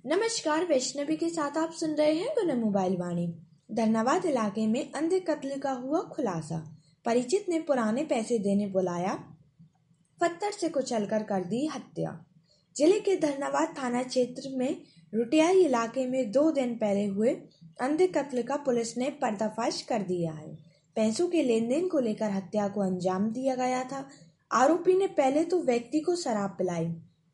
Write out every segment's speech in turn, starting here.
नमस्कार, वैष्णवी के साथ आप सुन रहे हैं गुना मोबाइल वाणी। धन्यवाद इलाके में अंधे कत्ल का हुआ खुलासा। परिचित ने पुराने पैसे देने बुलाया, पत्थर से कुचलकर कर दी हत्या। जिले के धन्यवाद थाना क्षेत्र में रुटियाई इलाके में 2 दिन पहले हुए अंधे कत्ल का पुलिस ने पर्दाफाश कर दिया है। पैसों के लेन देन को लेकर हत्या को अंजाम दिया गया था। आरोपी ने पहले तो व्यक्ति को शराब पिलाई,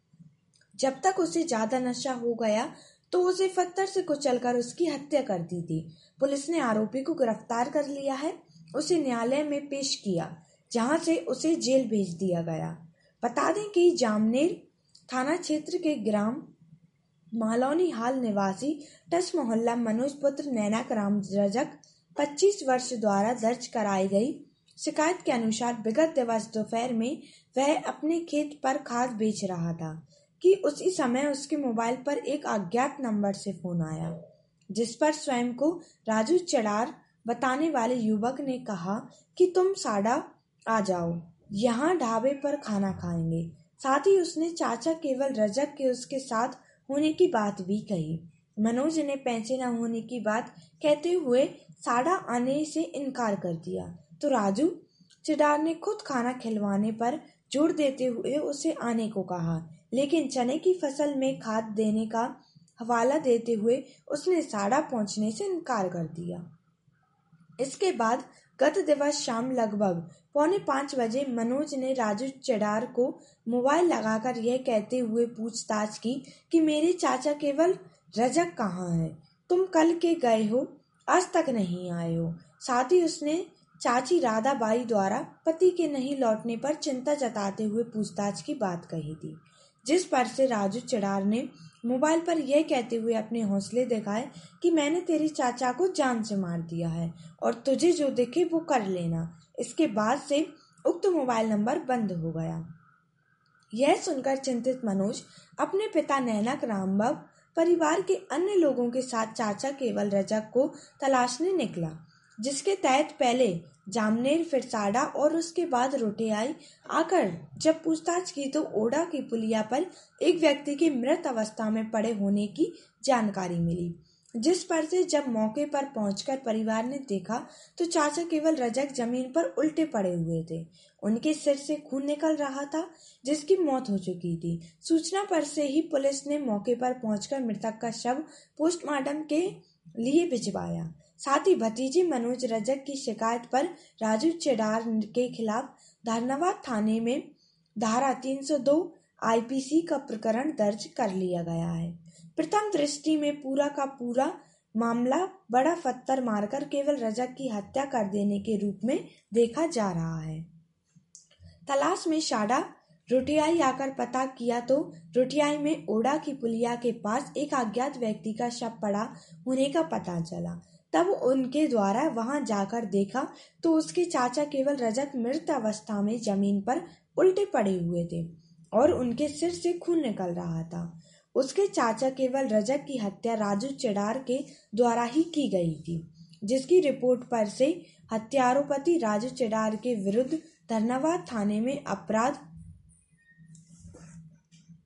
जब तक उसे ज्यादा नशा हो गया तो उसे पत्थर से कुचलकर उसकी हत्या कर दी थी। पुलिस ने आरोपी को गिरफ्तार कर लिया है। उसे न्यायालय में पेश किया, जहां से उसे जेल भेज दिया गया। बता दें कि जामनेर थाना क्षेत्र के ग्राम मालौनी हाल निवासी टस मोहल्ला मनोज पुत्र नैनाक राम रजक 25 वर्ष द्वारा दर्ज कराई गई शिकायत के अनुसार विगत दिवस दोपहर में वह अपने खेत पर खाद बेच रहा था कि उसी समय उसके मोबाइल पर एक अज्ञात नंबर से फोन आया, जिस पर स्वयं को राजू चड़ार बताने वाले युवक ने कहा कि तुम साड़ा आ जाओ, यहाँ ढाबे पर खाना खाएंगे। साथ ही उसने चाचा केवल रजक के उसके साथ होने की बात भी कही। मनोज ने पैसे न होने की बात कहते हुए साड़ा आने से इनकार कर दिया, तो राजू चड़ार ने खुद खाना खिलवाने पर जोर देते हुए उसे आने को कहा, लेकिन चने की फसल में खाद देने का हवाला देते हुए उसने साड़ा पहुंचने से इनकार कर दिया। इसके बाद गत दिवस शाम लगभग 4:45 बजे मनोज ने राजू चड़ार को मोबाइल लगाकर यह कहते हुए पूछताछ की कि मेरे चाचा केवल रजक कहाँ है? तुम कल के गए हो, आज तक नहीं आए हो। साथ ही उसने चाची राधा बाई द्वारा पति के नहीं लौटने पर चिंता जताते हुए पूछताछ की बात कही थी, जिस पर से राजू चड़ार ने मोबाइल पर यह कहते हुए अपने हौसले दिखाए कि मैंने तेरे चाचा को जान से मार दिया है और तुझे जो दिखे वो कर लेना। इसके बाद से उक्त मोबाइल नंबर बंद हो गया। यह सुनकर चिंतित मनोज अपने पिता नैनाक रामबाब परिवार के अन्य लोगों के साथ चाचा केवल रजक को तलाशने निकला, जिसके तहत पहले जामनेर, फिर साड़ा और उसके बाद रुटियाई आकर जब पूछताछ की तो ओडा की पुलिया पर एक व्यक्ति के मृत अवस्था में पड़े होने की जानकारी मिली, जिस पर से जब मौके पर पहुंचकर परिवार ने देखा तो चाचा केवल रजक जमीन पर उल्टे पड़े हुए थे। उनके सिर से खून निकल रहा था, जिसकी मौत हो चुकी थी। सूचना पर से ही पुलिस ने मौके पर पहुंचकर मृतक का शव पोस्टमार्टम के लिए भिजवाया। साथ ही भतीजे मनोज रजक की शिकायत पर राजू चड़ार के खिलाफ धन्यवाद थाने में धारा 302 आईपीसी का प्रकरण दर्ज कर लिया गया है। प्रथम दृष्टि में पूरा का पूरा मामला बड़ा पत्थर मारकर केवल रजक की हत्या कर देने के रूप में देखा जा रहा है। तलाश में साड़ा रुटियाई आकर पता किया तो रुटियाई में ओडा की पुलिया के पास एक अज्ञात व्यक्ति का शव पड़ा होने का पता चला। तब उनके द्वारा वहां जाकर देखा तो उसके चाचा केवल रजक मृत अवस्था में जमीन पर उल्टे पड़े हुए थे और उनके सिर से खून निकल रहा था। उसके चाचा केवल रजक की हत्या राजू चड़ार के द्वारा ही की गई थी, जिसकी रिपोर्ट पर से हत्यारोपति राजू चड़ार के विरुद्ध धन्यवाद थाने में अपराध